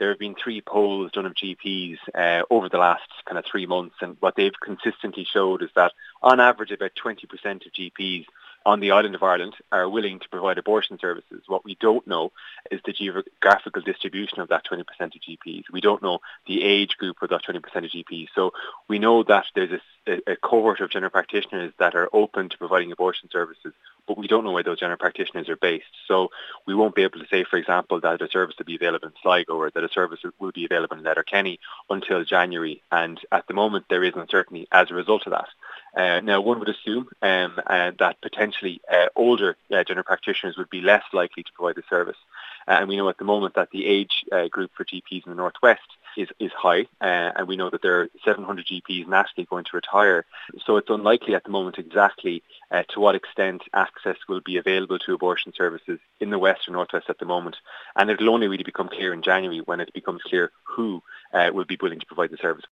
there have been 3 polls done of GPs over the last kind of 3 months, and what they've consistently showed is that on average about 20% of GPs on the island of Ireland are willing to provide abortion services. What we don't know is the geographical distribution of that 20% of GPs. We don't know the age group of that 20% of GPs. So we know that there's a cohort of general practitioners that are open to providing abortion services, but we don't know where those general practitioners are based. So we won't be able to say, for example, that a service will be available in Sligo or that a service will be available in Letterkenny until January. And at the moment, there is uncertainty as a result of that. Now, one would assume that potentially older general practitioners would be less likely to provide the service. And we know at the moment that the age group for GPs in the Northwest is high, and we know that there are 700 GPs nationally going to retire. So it's unlikely at the moment exactly to what extent access will be available to abortion services in the West or Northwest at the moment. And it'll only really become clear in January when it becomes clear who will be willing to provide the service.